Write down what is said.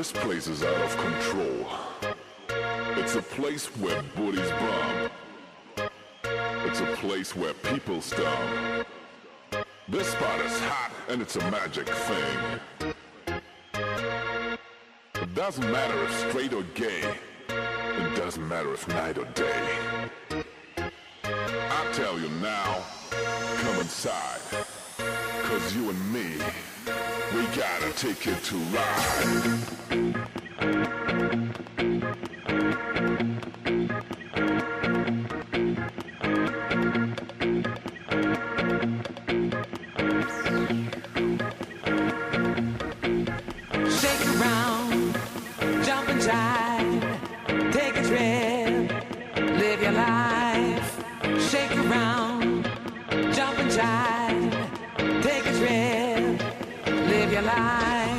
This place is out of control. It's a place where booties bomb. It's a place where people stomp. This spot is hot and it's a magic thing. It doesn't matter if straight or gay. It doesn't matter if night or day. I tell you now, come inside. 'Cause you and me, we gotta take it to ride. Shake around, jump and jive, take a trip, live your life. Shake around, jump and jive, take a trip, live your life.